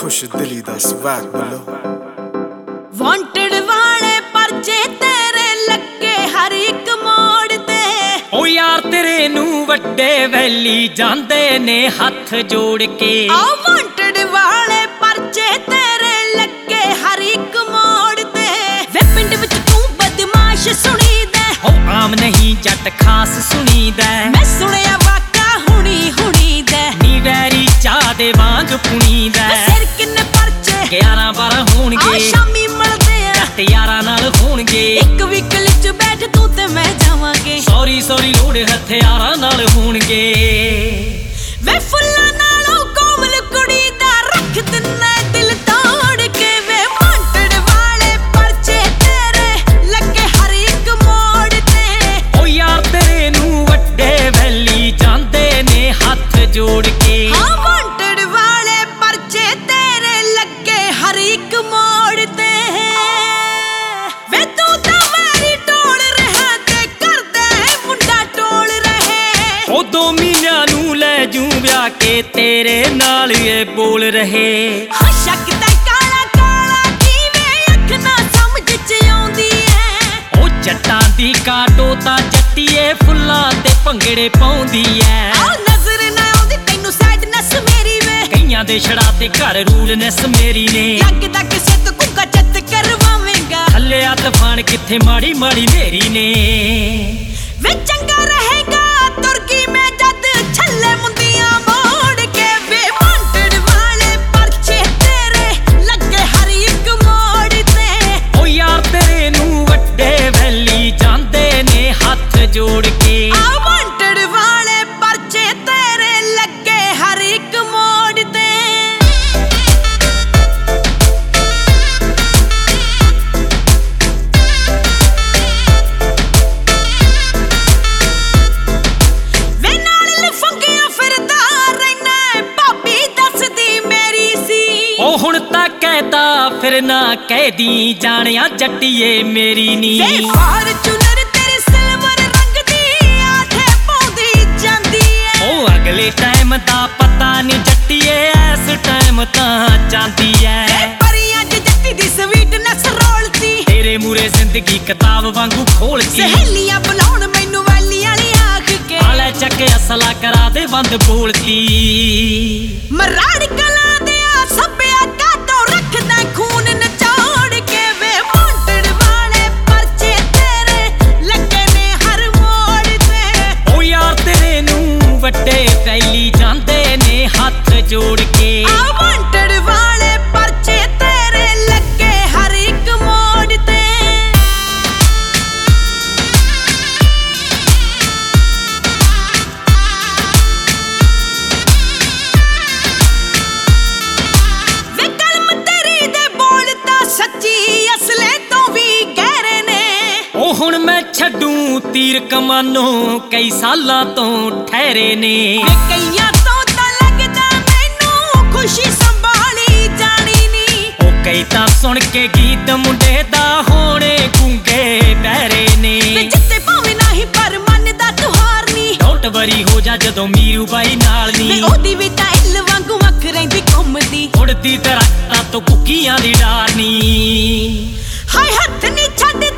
खुश दिली दा स्वैग बोलो। वांटेड वाले परचे तेरे लगे हर एक मोड़ ते। ओ यार तेरे नू वड्डे वैली जांदे ने हथ जोड़ के। आ वांटेड वाले परचे तेरे लगे हर एक मोड़ ते। वे पिंड विच तू बदमाश सुनी दे। ओ आम नहीं जट खास सुनी दे। मैं सुनिया वाका हुणी हुणी दे। नी वैरी चाह दे वांग पुनी दे। सिर किन्ने परचे 11-12 होणगे। शामी मिलदे आ जट यारां नाल होणगे। एक व्हीकल च बैठ तू ते मैं जावांगे। सॉरी लोड़ हथियारां नाल होणगे। वे फुल्लां नालों कोमल कुड़ी दा रख दिन्ना दिल तोड़ के। वे वांटेड वाले परचे तेरे लगे हर एक मोड़ ते। ओ यार तेरे नू वड्डे वैली जांदे ने हथ जोड़ के। हाँ वांटेड वाले परचे तेरे लगे हर एक मोड़ ते। वे तू तां मेरी टोल रहा ते करदे मुंडा टोल रहे। ओ 2 महीनिਆਂ ਨੂੰ ਲੈ ਜੂ ਵਿਆਹ ਕੇ ਤੇਰੇ ਨਾਲ ਇਹ ਬੋਲ ਰਹੇ। ਹਾਂ ਸ਼ੱਕ ਤੇ ਕਾਲਾ ਕਾਲਾ ਕਿਵੇਂ ਅੱਖ ਨਾ ਸਮਝ ਚ ਆਉਂਦੀ ਐ। ਉਹ ਜੱਟਾਂ ਦੀ ਕਾਟੋ ਤਾਂ ਜੱਟੀਏ ਫੁੱਲਾਂ ਤੇ ਭੰਗੜੇ ਪਾਉਂਦੀ ਐ। ਆ ਨਜ਼ਰ ਨਾ ਆਉਂਦੀ ਤੈਨੂੰ ਸੈਡਨੈਸ ਮੇਰੀ ਵੇ। ਕਈਆਂ ਦੇ ਛੜਾ ਤੇ ਘਰ ਰੂਲਨੈਸ ਮੇਰੀ ਨੇ। ਲੱਗਦਾ ਕਿਸੇ ਤੋਂ ਕੁੱਕਾ ਚੱਤ ਕਰਵਾਵੇਂਗਾ। ਥੱਲੇ ਆ ਤੂਫਾਨ ਕਿੱਥੇ ਮਾੜੀ ਮਾੜੀ ਮੇਰੀ ਨੇ। ਵੇ ਚੰਗਾ ਰਹੇਗਾ ਤੁਰਕੀ ਮੈਂ ਜਦ ਛੱਲੇ ਮੁੰਦੀਆਂ ਮੋੜ ਕੇ। ਵੇ ਵਾਂਟਡ ਵਾਲੇ ਪਰਚੇ ਤੇਰੇ ਲੱਗੇ ਹਰ ਇੱਕ ਮੋੜ ਤੇ। ਓ ਯਾਰ ਤੇਰੇ ਨੂੰ ਵੱਡੇ ਵੈਲੀ ਜਾਂਦੇ ਨੇ ਹੱਥ ਜੋੜ ਕੇ। ਆ ਵਾਂਟਡ ਵਾਲੇ ਪਰਚੇ ਤੇਰੇ ਲੱਗੇ ਹਰ ਇੱਕ ਮੋੜ ਤੇ। ਵੇ ਨਾਲ ਲਫੰਗਿਆਂ ਫਿਰਦਾ ਰਹਿਣਾ ਭਾਬੀ ਦੱਸਦੀ ਮੇਰੀ ਸੀ। ਉਹ ਹੁਣ ਤਾਂ ਕਹਿਤਾ ਫਿਰ ਨਾ ਕਹਿਦੀ ਜਾਣਿਆ ਜੱਟੀਏ ਮੇਰੀ ਨੀ। ਵੇ ਫਾਰਚੂਨਰ ਤੇਰੇ ਸਿਲਵਰ ਰੰਗ ਦੀ ਆਠੇ ਪਾਉਂਦੀ ਜਾਂਦੀ ਐ। ਉਹ ਅਗਲੇ ਟਾਈਮ ਦਾ ਪਤਾ ਨਹੀਂ ਜੱਟੀਏ ਇਸ ਟਾਈਮ ਤਾਂ ਜਾਂਦੀ ਐ। ਵੇ ਪਰੀਆਂ ਚ ਜੱਟੀ ਦੀ ਸਵੀਟਨੈਸ ਰੋਲਦੀ। ਤੇਰੇ ਮੂਰੇ ਜ਼ਿੰਦਗੀ ਕਿਤਾਬ ਵਾਂਗੂ ਖੋਲਦੀ। ਸਹੇਲੀਆਂ ਬੁਲਾਉਣ ਮੈਨੂੰ ਵੈਲੀ ਵਾਲੀ ਆਖ ਕੇ। ਆਲੇ ਚੱਕ ਅਸਲਾ ਕਰਾ ਦੇ ਬੰਦ ਬੋਲਦੀ। ਮਰਾੜ ਕਲਾਂ ਦੇ ਆ ਸੱਭਿਆ ਕਾਤੋਂ ਰੱਖਦਾ ਖੂਨ ਨਚੋੜ ਕੇ। ਵੇ ਵਾਂਟਡ ਵਾਲੇ ਪਰਚੇ ਤੇਰੇ ਲੱਗੇ ਨੇ ਹਰ ਮੋੜ ਤੇ। ਓ ਯਾਰ ਤੇਰੇ ਨੂੰ ਵੱਡੇ ਫੈਲੀ ਜਾਂਦੇ ਨੇ ਹੱਥ ਜੋੜ ਕੇ। ਆ ਵਾਂਟਡ ਵਾਲੇ ਪਰਚੇ ਤੇਰੇ ਲੱਗੇ ਹਰ ਇੱਕ ਮੋੜ ਤੇ। ਵੇ ਕਲਮ ਤੇਰੀ ਦੇ ਬੋਲ ਤਾਂ ਸੱਚੀ ਅਸਲੇ ਤੋਂ ਵੀ ਗਹਿਰੇ ਨੇ। ਉਹ ਹੁਣ ਮੈਂ ਛੱਡੂ ਤੀਰ ਕਮਾਨੋਂ ਕਈ ਸਾਲਾਂ ਤੋਂ ਠਹਿਰੇ ਨੇ। ਵੇ ਕਈਆਂ ਤੋਂ ਤਾਂ ਲੱਗਦਾ ਮੈਨੂੰ ਖੁਸ਼ੀ ਸੰਭਾਲੀ ਜਾਣੀ ਨੀ। ਉਹ ਕਈ ਤਾਂ ਸੁਣ ਕੇ ਗੀਤ ਮੁੰਡੇ ਦਾ ਹੋਣੇ ਗੂੰਗੇ ਬਹਿਰੇ ਵੇ ਨੇ। ਜਿੱਤੇ ਭਾਵੇਂ ਨਹੀਂ ਪਰ ਮਨ ਦਾ ਤਿਉਹਾਰ ਨੀ। ਡੋਂਟ ਵਰੀ ਹੋ ਜਾ ਜਦੋਂ ਮੀਰੂ ਬਾਈ ਨਾਲ ਵੇ ਨੀ। ਉਹਦੀ ਵੀ ਤਾਂ ਇੱਲ ਵਾਂਗੂ ਅੱਖ ਰਹਿੰਦੀ ਘੁੰਮਦੀ। ਉੜਦੀ ਦਰਖਤਾਂ ਤੋਂ ਕੁੱਕੀਆਂ ਦੀ ਡਾਰ ਨੀ। ਹਾਏ ਹੱਥ ਨੀ ਛੱਡ